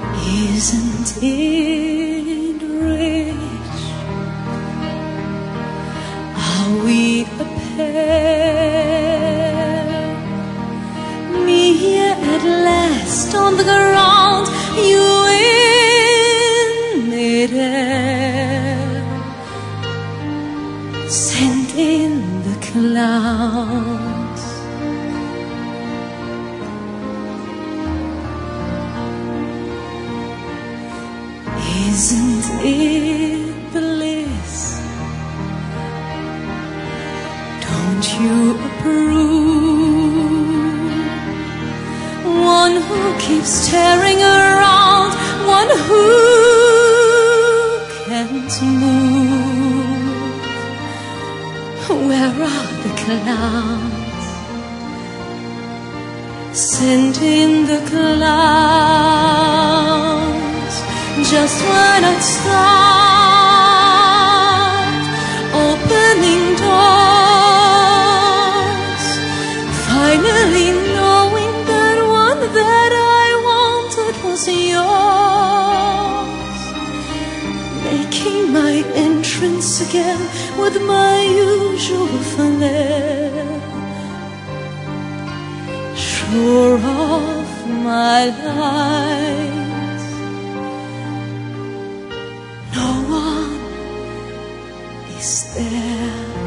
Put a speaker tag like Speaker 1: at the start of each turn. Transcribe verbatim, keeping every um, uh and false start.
Speaker 1: Isn't it rich? Are we a pair? Me here at last on the ground, you in midair, sent in the clouds. Isn't it bliss? Don't you approve? One who keeps tearing around, one who can't move. Where are the clouds? Sent in the clouds. Just when I'd start opening doors, finally knowing that one that I wanted was yours, making my entrance again with my usual flair, sure of my life. Is there?